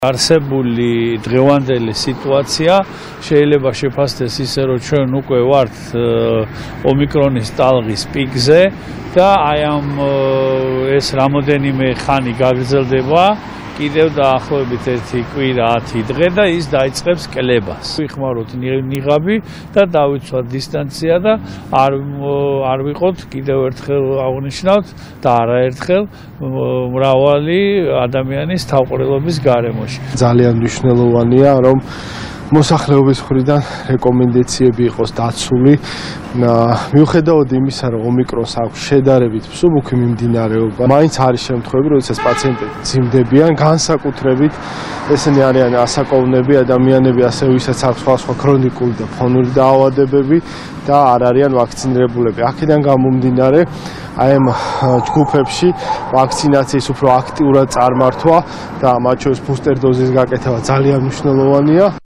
Არსებული დღევანდელი სიტუაცია შეიძლება შეფასდეს ისე, რომ ჩვენ უკვე ვართ ომიკრონის ტალღის პიკზე და აი ამ ეს რამოდენიმე ხანი გაგრძელდება კიდევ დაახლოებით 1 კვირა 10 დღე და ის დაიწყებს კლებას. ვიხმაროთ ნიღაბი და დავიცვათ დისტანცია და არ ვიყოთ კიდევ ერთხელ აღნიშნავთ და არაერთხელ მრავალი ადამიანის თავყრილობის გარემოში. ძალიან მნიშვნელოვანია, რომ მოსახლეობის მხრიდან რეკომენდაციები იყოს დაცული. მიუხედავად იმისა, რომ ომიკრონს აქვს შედარებით მსუბუქი მიმდინარეობა, მაინც არის შემთხვევები, როდესაც პაციენტები ძიმდებიან, განსაკუთრებით ესენი არიან ასაკოვნები ადამიანები, ასევე ვისაც აქვს სხვა ქრონიკული და ფონური დაავადებები და არ არიან ვაქცინირებულები. აქედან გამომდინარე, აი ამ ჯგუფებში ვაქცინაციის უფრო აქტიურად წარმართვა და მათ შორის ბუსტერ დოზის გაკეთება ძალიან მნიშვნელოვანია.